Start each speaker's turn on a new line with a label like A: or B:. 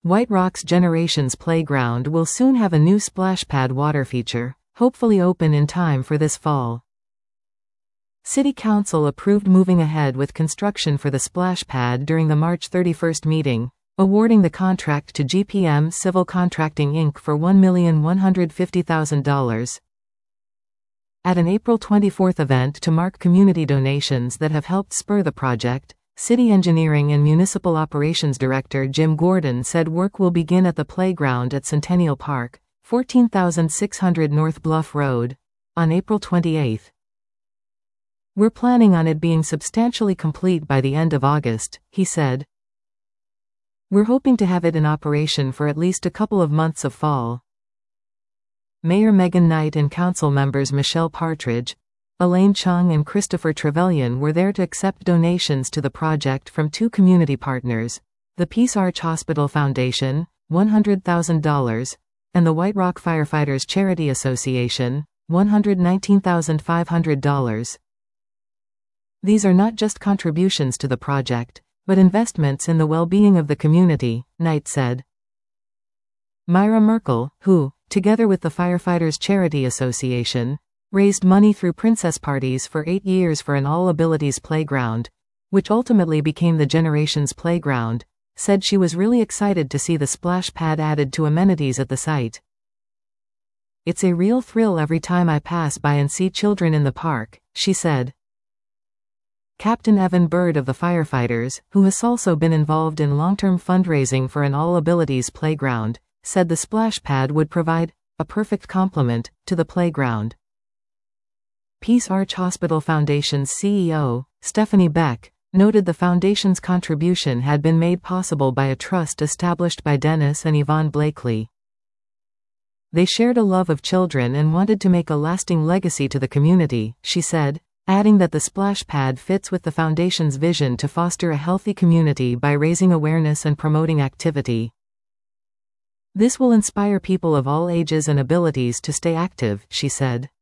A: White Rock's Generations Playground will soon have a new splash pad water feature, hopefully open in time for this fall. City Council approved moving ahead with construction for the splash pad during the March 31st meeting, awarding the contract to GPM Civil Contracting Inc. for $1,150,000. At an April 24 event to mark community donations that have helped spur the project, City Engineering and Municipal Operations Director Jim Gordon said work will begin at the playground at Centennial Park, 14,600 North Bluff Road, on April 28. "We're planning on it being substantially complete by the end of August," he said. "We're hoping to have it in operation for at least a couple of months of fall." Mayor Megan Knight and council members Michelle Partridge, Elaine Chung and Christopher Trevelyan were there to accept donations to the project from two community partners, the Peace Arch Hospital Foundation, $100,000, and the White Rock Firefighters Charity Association, $119,500. "These are not just contributions to the project, but investments in the well-being of the community," Knight said. Myra Merkel, who, together with the Firefighters Charity Association, raised money through princess parties for 8 years for an all-abilities playground, which ultimately became the Generations Playground, said she was really excited to see the splash pad added to amenities at the site. "It's a real thrill every time I pass by and see children in the park," she said. Captain Evan Bird of the firefighters, who has also been involved in long-term fundraising for an all-abilities playground, said the splash pad would provide a perfect complement to the playground. Peace Arch Hospital Foundation's CEO, Stephanie Beck, noted the foundation's contribution had been made possible by a trust established by Dennis and Yvonne Blakely. "They shared a love of children and wanted to make a lasting legacy to the community," she said, adding that the splash pad fits with the foundation's vision to foster a healthy community by raising awareness and promoting activity. "This will inspire people of all ages and abilities to stay active," she said.